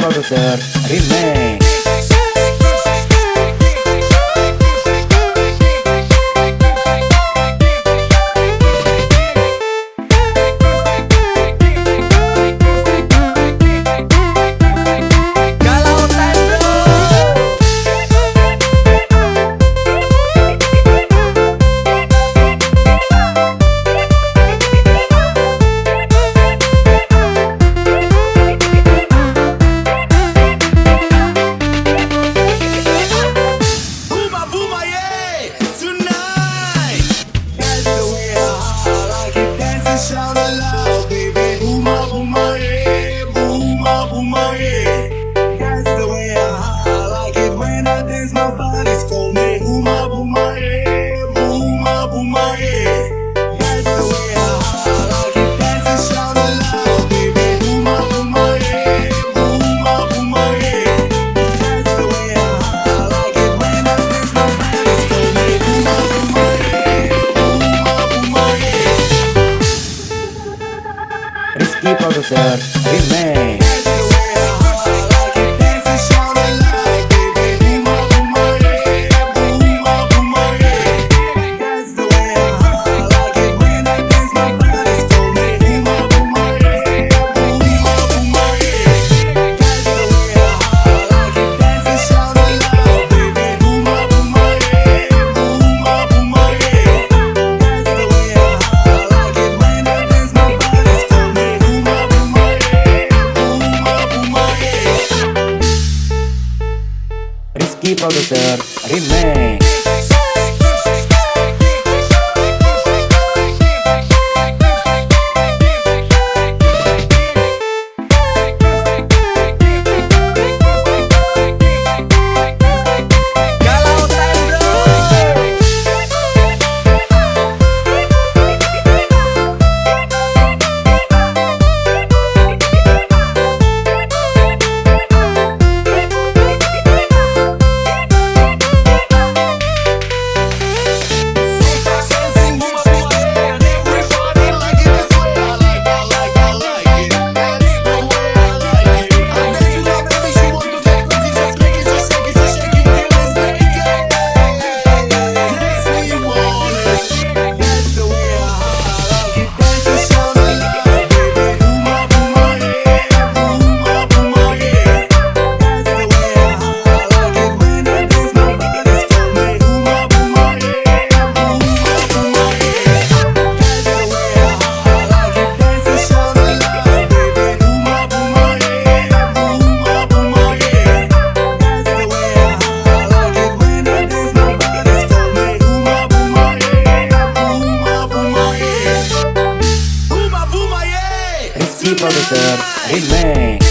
Producer Remix. Shout aloud, baby. Booma, booma, yeah. Booma, booma, yeah. That's the way I like it when I dance. My body's for me. Booma, booma, yeah. Booma, booma, yeah. That's the way I like it. Dance and shout aloud, baby. Booma, booma, yeah. Booma, booma, yeah. That's the way I like it when I dance. My body's for me. Booma, booma, yeah. Booma, booma, yeah. Rizky Producer Remix. Rizky Producer Remix. Rizky Producer Remix.